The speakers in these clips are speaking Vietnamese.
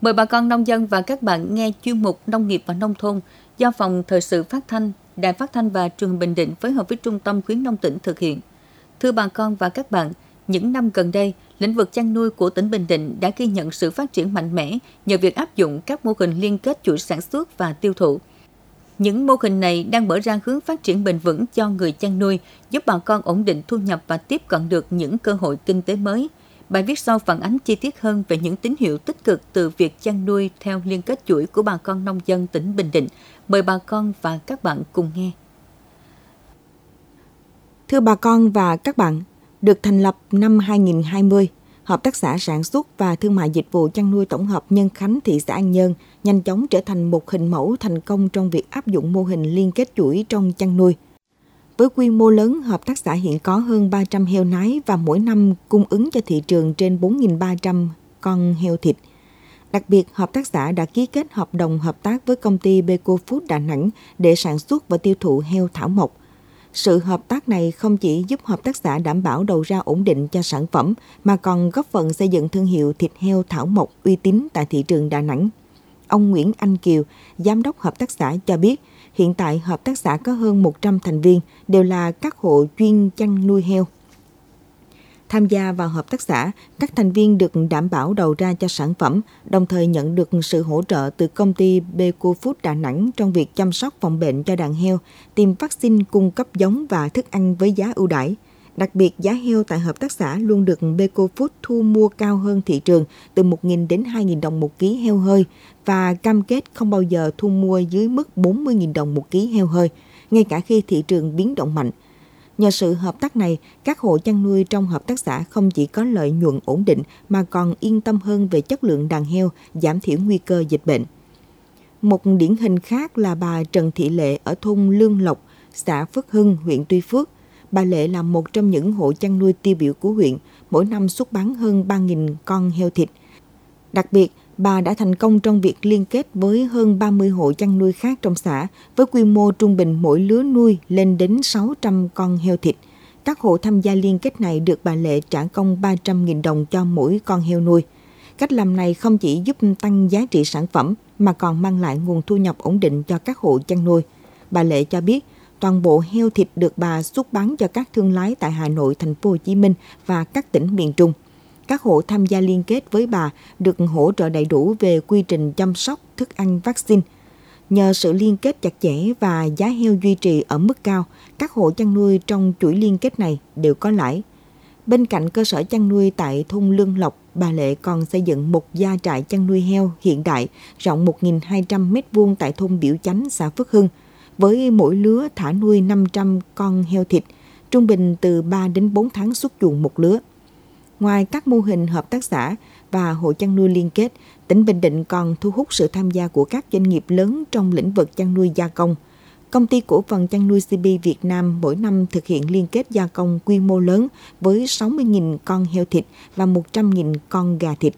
Mời bà con nông dân và các bạn nghe chuyên mục Nông nghiệp và Nông thôn do Phòng Thời sự Phát thanh, Đài Phát thanh và Truyền hình Bình Định phối hợp với Trung tâm Khuyến nông tỉnh thực hiện. Thưa bà con và các bạn, những năm gần đây, lĩnh vực chăn nuôi của tỉnh Bình Định đã ghi nhận sự phát triển mạnh mẽ nhờ việc áp dụng các mô hình liên kết chuỗi sản xuất và tiêu thụ. Những mô hình này đang mở ra hướng phát triển bền vững cho người chăn nuôi, giúp bà con ổn định thu nhập và tiếp cận được những cơ hội kinh tế mới. Bài viết sau phản ánh chi tiết hơn về những tín hiệu tích cực từ việc chăn nuôi theo liên kết chuỗi của bà con nông dân tỉnh Bình Định. Mời bà con và các bạn cùng nghe. Thưa bà con và các bạn, được thành lập năm 2020, Hợp tác xã Sản xuất và Thương mại Dịch vụ Chăn nuôi Tổng hợp Nhân Khánh, thị xã An Nhơn nhanh chóng trở thành một hình mẫu thành công trong việc áp dụng mô hình liên kết chuỗi trong chăn nuôi. Với quy mô lớn, hợp tác xã hiện có hơn 300 heo nái và mỗi năm cung ứng cho thị trường trên 4.300 con heo thịt. Đặc biệt, hợp tác xã đã ký kết hợp đồng hợp tác với công ty Beko Food Đà Nẵng để sản xuất và tiêu thụ heo thảo mộc. Sự hợp tác này không chỉ giúp hợp tác xã đảm bảo đầu ra ổn định cho sản phẩm, mà còn góp phần xây dựng thương hiệu thịt heo thảo mộc uy tín tại thị trường Đà Nẵng. Ông Nguyễn Anh Kiều, Giám đốc hợp tác xã cho biết, hiện tại hợp tác xã có hơn 100 thành viên, đều là các hộ chuyên chăn nuôi heo. Tham gia vào hợp tác xã, các thành viên được đảm bảo đầu ra cho sản phẩm, đồng thời nhận được sự hỗ trợ từ công ty Beko Food Đà Nẵng trong việc chăm sóc phòng bệnh cho đàn heo, tiêm vaccine, cung cấp giống và thức ăn với giá ưu đãi. Đặc biệt, giá heo tại hợp tác xã luôn được Beko Food thu mua cao hơn thị trường từ 1.000 đến 2.000 đồng một ký heo hơi và cam kết không bao giờ thu mua dưới mức 40.000 đồng một ký heo hơi, ngay cả khi thị trường biến động mạnh. Nhờ sự hợp tác này, các hộ chăn nuôi trong hợp tác xã không chỉ có lợi nhuận ổn định mà còn yên tâm hơn về chất lượng đàn heo, giảm thiểu nguy cơ dịch bệnh. Một điển hình khác là bà Trần Thị Lệ ở thôn Lương Lộc, xã Phước Hưng, huyện Tuy Phước. Bà Lệ là một trong những hộ chăn nuôi tiêu biểu của huyện, mỗi năm xuất bán hơn 3.000 con heo thịt. Đặc biệt, bà đã thành công trong việc liên kết với hơn 30 hộ chăn nuôi khác trong xã, với quy mô trung bình mỗi lứa nuôi lên đến 600 con heo thịt. Các hộ tham gia liên kết này được bà Lệ trả công 300.000 đồng cho mỗi con heo nuôi. Cách làm này không chỉ giúp tăng giá trị sản phẩm, mà còn mang lại nguồn thu nhập ổn định cho các hộ chăn nuôi. Bà Lệ cho biết, toàn bộ heo thịt được bà xuất bán cho các thương lái tại Hà Nội, Thành phố Hồ Chí Minh và các tỉnh miền Trung. Các hộ tham gia liên kết với bà được hỗ trợ đầy đủ về quy trình chăm sóc, thức ăn, vaccine. Nhờ sự liên kết chặt chẽ và giá heo duy trì ở mức cao, các hộ chăn nuôi trong chuỗi liên kết này đều có lãi. Bên cạnh cơ sở chăn nuôi tại thôn Lương Lộc, bà Lệ còn xây dựng một gia trại chăn nuôi heo hiện đại rộng 1.200 m² tại thôn Biểu Chánh, xã Phước Hưng, với mỗi lứa thả nuôi 500 con heo thịt, trung bình từ 3 đến 4 tháng xuất chuồng một lứa. Ngoài các mô hình hợp tác xã và hộ chăn nuôi liên kết, tỉnh Bình Định còn thu hút sự tham gia của các doanh nghiệp lớn trong lĩnh vực chăn nuôi gia công. Công ty cổ phần chăn nuôi CP Việt Nam mỗi năm thực hiện liên kết gia công quy mô lớn với 60.000 con heo thịt và 100.000 con gà thịt.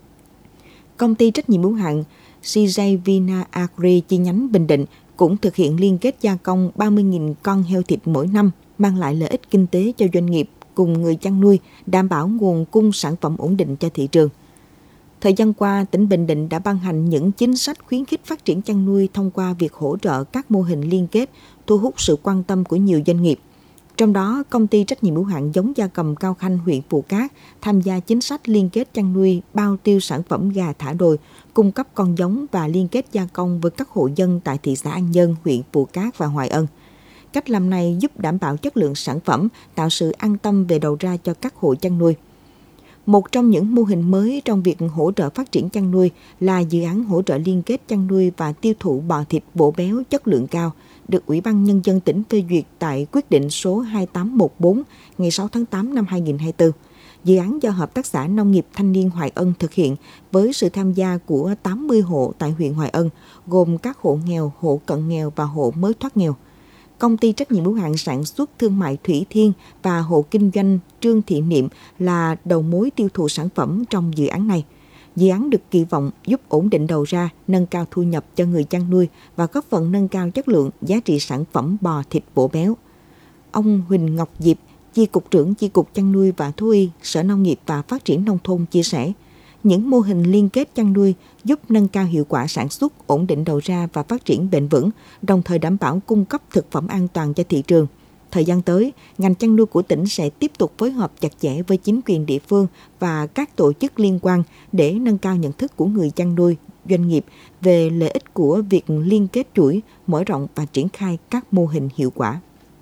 Công ty trách nhiệm hữu hạn CJ Vina Agri chi nhánh Bình Định cũng thực hiện liên kết gia công 30.000 con heo thịt mỗi năm, mang lại lợi ích kinh tế cho doanh nghiệp cùng người chăn nuôi, đảm bảo nguồn cung sản phẩm ổn định cho thị trường. Thời gian qua, tỉnh Bình Định đã ban hành những chính sách khuyến khích phát triển chăn nuôi thông qua việc hỗ trợ các mô hình liên kết, thu hút sự quan tâm của nhiều doanh nghiệp. Trong đó, công ty trách nhiệm hữu hạn giống gia cầm Cao Khanh, huyện Phù Cát tham gia chính sách liên kết chăn nuôi bao tiêu sản phẩm gà thả đồi, cung cấp con giống và liên kết gia công với các hộ dân tại thị xã An Nhơn, huyện Phù Cát và Hoài Ân. Cách làm này giúp đảm bảo chất lượng sản phẩm, tạo sự an tâm về đầu ra cho các hộ chăn nuôi. Một trong những mô hình mới trong việc hỗ trợ phát triển chăn nuôi là dự án hỗ trợ liên kết chăn nuôi và tiêu thụ bò thịt bổ béo chất lượng cao, được Ủy ban Nhân dân tỉnh phê duyệt tại quyết định số 2814 ngày 6 tháng 8 năm 2024. Dự án do Hợp tác xã Nông nghiệp Thanh niên Hoài Ân thực hiện với sự tham gia của 80 hộ tại huyện Hoài Ân, gồm các hộ nghèo, hộ cận nghèo và hộ mới thoát nghèo. Công ty trách nhiệm hữu hạn sản xuất thương mại Thủy Thiên và hộ kinh doanh Trương Thị Niệm là đầu mối tiêu thụ sản phẩm trong dự án này. Dự án được kỳ vọng giúp ổn định đầu ra, nâng cao thu nhập cho người chăn nuôi và góp phần nâng cao chất lượng, giá trị sản phẩm bò thịt bổ béo. Ông Huỳnh Ngọc Diệp, Chi cục trưởng Chi cục Chăn nuôi và Thú y, Sở Nông nghiệp và Phát triển Nông thôn chia sẻ, những mô hình liên kết chăn nuôi giúp nâng cao hiệu quả sản xuất, ổn định đầu ra và phát triển bền vững, đồng thời đảm bảo cung cấp thực phẩm an toàn cho thị trường. Thời gian tới, ngành chăn nuôi của tỉnh sẽ tiếp tục phối hợp chặt chẽ với chính quyền địa phương và các tổ chức liên quan để nâng cao nhận thức của người chăn nuôi, doanh nghiệp về lợi ích của việc liên kết chuỗi, mở rộng và triển khai các mô hình hiệu quả.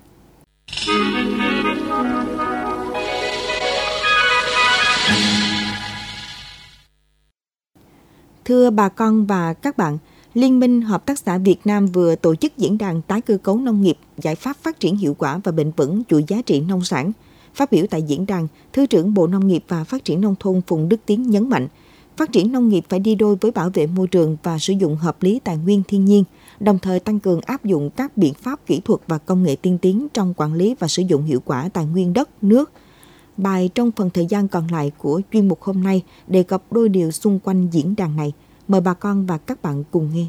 Thưa bà con và các bạn, Liên minh Hợp tác xã Việt Nam vừa tổ chức diễn đàn tái cơ cấu nông nghiệp, giải pháp phát triển hiệu quả và bền vững chuỗi giá trị nông sản. Phát biểu tại diễn đàn, Thứ trưởng Bộ Nông nghiệp và Phát triển Nông thôn Phùng Đức Tiến nhấn mạnh, phát triển nông nghiệp phải đi đôi với bảo vệ môi trường và sử dụng hợp lý tài nguyên thiên nhiên, đồng thời tăng cường áp dụng các biện pháp kỹ thuật và công nghệ tiên tiến trong quản lý và sử dụng hiệu quả tài nguyên đất, nước. Bài trong phần thời gian còn lại của chuyên mục hôm nay đề cập đôi điều xung quanh diễn đàn này. Mời bà con và các bạn cùng nghe.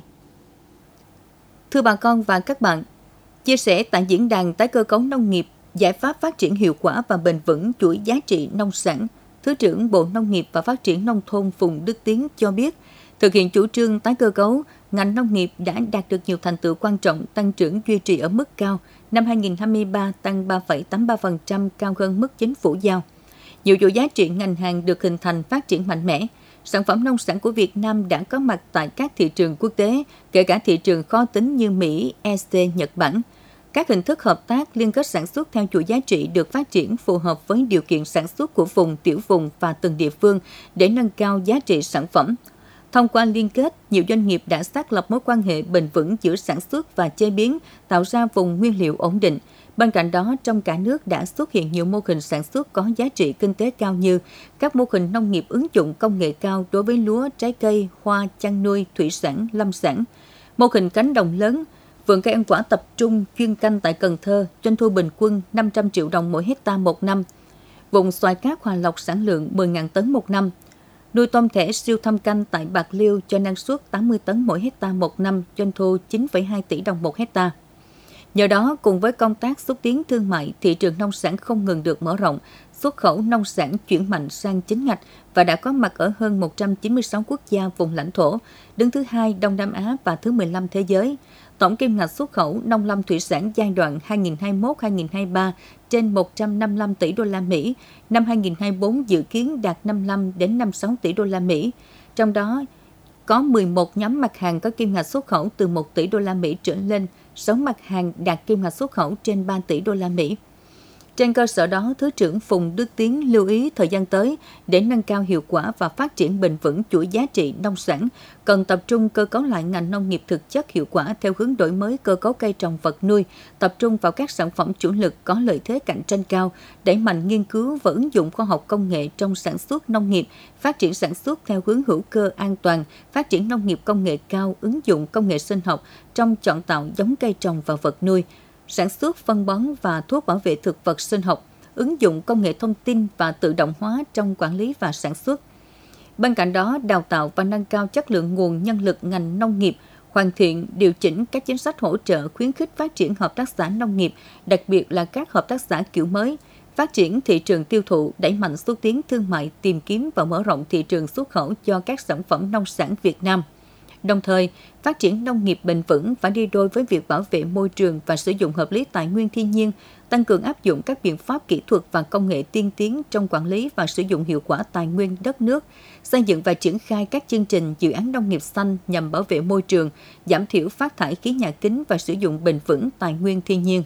Thưa bà con và các bạn, chia sẻ tại diễn đàn tái cơ cấu nông nghiệp, giải pháp phát triển hiệu quả và bền vững chuỗi giá trị nông sản, Thứ trưởng Bộ Nông nghiệp và Phát triển Nông thôn Phùng Đức Tiến cho biết, thực hiện chủ trương tái cơ cấu, ngành nông nghiệp đã đạt được nhiều thành tựu quan trọng, tăng trưởng duy trì ở mức cao. Năm 2023 tăng 3,83%, cao hơn mức chính phủ giao. Nhiều chuỗi giá trị ngành hàng được hình thành phát triển mạnh mẽ. Sản phẩm nông sản của Việt Nam đã có mặt tại các thị trường quốc tế, kể cả thị trường khó tính như Mỹ, EC, Nhật Bản. Các hình thức hợp tác liên kết sản xuất theo chuỗi giá trị được phát triển phù hợp với điều kiện sản xuất của vùng, tiểu vùng và từng địa phương để nâng cao giá trị sản phẩm. Thông qua liên kết, nhiều doanh nghiệp đã xác lập mối quan hệ bền vững giữa sản xuất và chế biến, tạo ra vùng nguyên liệu ổn định. Bên cạnh đó, trong cả nước đã xuất hiện nhiều mô hình sản xuất có giá trị kinh tế cao như các mô hình nông nghiệp ứng dụng công nghệ cao đối với lúa, trái cây, hoa, chăn nuôi, thủy sản, lâm sản. Mô hình cánh đồng lớn, vườn cây ăn quả tập trung chuyên canh tại Cần Thơ, doanh thu bình quân 500 triệu đồng mỗi hectare một năm. Vùng xoài cát Hòa Lộc sản lượng 10.000 tấn một năm. Nuôi tôm thẻ siêu thâm canh tại Bạc Liêu cho năng suất 80 tấn mỗi hectare một năm, doanh thu 9,2 tỷ đồng một hectare. Nhờ đó, cùng với công tác xúc tiến thương mại, thị trường nông sản không ngừng được mở rộng, xuất khẩu nông sản chuyển mạnh sang chính ngạch và đã có mặt ở hơn 196 quốc gia vùng lãnh thổ, đứng thứ 2 Đông Nam Á và thứ 15 thế giới. Tổng kim ngạch xuất khẩu nông lâm thủy sản giai đoạn 2021-2023 trên 155 tỷ đô la Mỹ, năm 2024 dự kiến đạt 55 đến 56 tỷ đô la Mỹ. Trong đó có 11 nhóm mặt hàng có kim ngạch xuất khẩu từ 1 tỷ đô la Mỹ trở lên, 6 mặt hàng đạt kim ngạch xuất khẩu trên 3 tỷ đô la Mỹ. Trên cơ sở đó, Thứ trưởng Phùng Đức Tiến lưu ý thời gian tới để nâng cao hiệu quả và phát triển bền vững chuỗi giá trị nông sản, cần tập trung cơ cấu lại ngành nông nghiệp thực chất hiệu quả theo hướng đổi mới cơ cấu cây trồng vật nuôi, tập trung vào các sản phẩm chủ lực có lợi thế cạnh tranh cao, đẩy mạnh nghiên cứu và ứng dụng khoa học công nghệ trong sản xuất nông nghiệp, phát triển sản xuất theo hướng hữu cơ an toàn, phát triển nông nghiệp công nghệ cao, ứng dụng công nghệ sinh học trong chọn tạo giống cây trồng và vật nuôi, sản xuất phân bón và thuốc bảo vệ thực vật sinh học, ứng dụng công nghệ thông tin và tự động hóa trong quản lý và sản xuất. Bên cạnh đó, đào tạo và nâng cao chất lượng nguồn nhân lực ngành nông nghiệp, hoàn thiện, điều chỉnh các chính sách hỗ trợ khuyến khích phát triển hợp tác xã nông nghiệp, đặc biệt là các hợp tác xã kiểu mới, phát triển thị trường tiêu thụ, đẩy mạnh xúc tiến thương mại, tìm kiếm và mở rộng thị trường xuất khẩu cho các sản phẩm nông sản Việt Nam. Đồng thời, phát triển nông nghiệp bền vững phải đi đôi với việc bảo vệ môi trường và sử dụng hợp lý tài nguyên thiên nhiên, tăng cường áp dụng các biện pháp kỹ thuật và công nghệ tiên tiến trong quản lý và sử dụng hiệu quả tài nguyên đất nước, xây dựng và triển khai các chương trình dự án nông nghiệp xanh nhằm bảo vệ môi trường, giảm thiểu phát thải khí nhà kính và sử dụng bền vững tài nguyên thiên nhiên.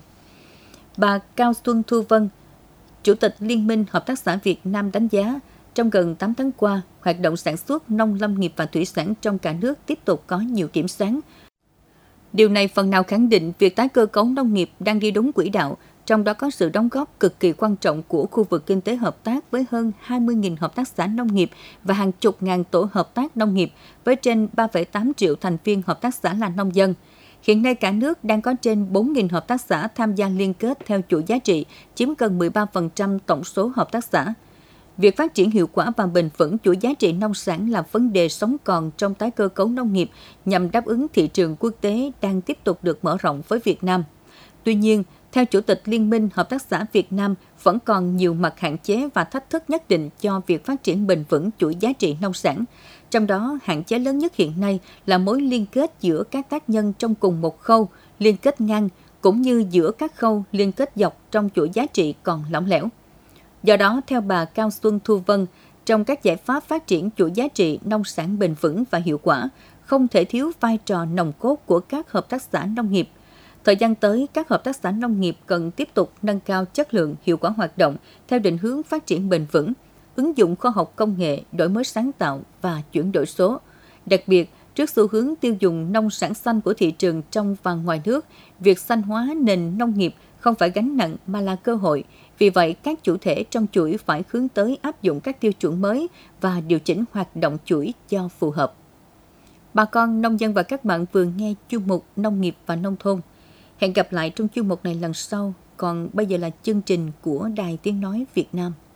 Bà Cao Xuân Thu Vân, Chủ tịch Liên minh Hợp tác xã Việt Nam đánh giá, trong gần 8 tháng qua, hoạt động sản xuất nông lâm nghiệp và thủy sản trong cả nước tiếp tục có nhiều điểm sáng. Điều này phần nào khẳng định việc tái cơ cấu nông nghiệp đang đi đúng quỹ đạo, trong đó có sự đóng góp cực kỳ quan trọng của khu vực kinh tế hợp tác với hơn 20.000 hợp tác xã nông nghiệp và hàng chục ngàn tổ hợp tác nông nghiệp với trên 3,8 triệu thành viên hợp tác xã là nông dân. Hiện nay cả nước đang có trên 4.000 hợp tác xã tham gia liên kết theo chuỗi giá trị, chiếm gần 13% tổng số hợp tác xã. Việc phát triển hiệu quả và bền vững chuỗi giá trị nông sản là vấn đề sống còn trong tái cơ cấu nông nghiệp nhằm đáp ứng thị trường quốc tế đang tiếp tục được mở rộng với Việt Nam. Tuy nhiên, Theo Chủ tịch Liên minh Hợp tác xã Việt Nam, vẫn còn nhiều mặt hạn chế và thách thức nhất định cho việc phát triển bền vững chuỗi giá trị nông sản. Trong đó, hạn chế lớn nhất hiện nay là mối liên kết giữa các tác nhân trong cùng một khâu, liên kết ngang, cũng như giữa các khâu liên kết dọc trong chuỗi giá trị còn lỏng lẻo. Do đó, theo bà Cao Xuân Thu Vân, trong các giải pháp phát triển chuỗi giá trị nông sản bền vững và hiệu quả, không thể thiếu vai trò nòng cốt của các hợp tác xã nông nghiệp. Thời gian tới, các hợp tác xã nông nghiệp cần tiếp tục nâng cao chất lượng, hiệu quả hoạt động theo định hướng phát triển bền vững, ứng dụng khoa học công nghệ, đổi mới sáng tạo và chuyển đổi số. Đặc biệt, trước xu hướng tiêu dùng nông sản xanh của thị trường trong và ngoài nước, việc xanh hóa nền nông nghiệp không phải gánh nặng mà là cơ hội. Vì vậy, các chủ thể trong chuỗi phải hướng tới áp dụng các tiêu chuẩn mới và điều chỉnh hoạt động chuỗi cho phù hợp. Bà con nông dân và các bạn vừa nghe chuyên mục Nông nghiệp và Nông thôn. Hẹn gặp lại trong chuyên mục này lần sau. Còn bây giờ là chương trình của Đài Tiếng Nói Việt Nam.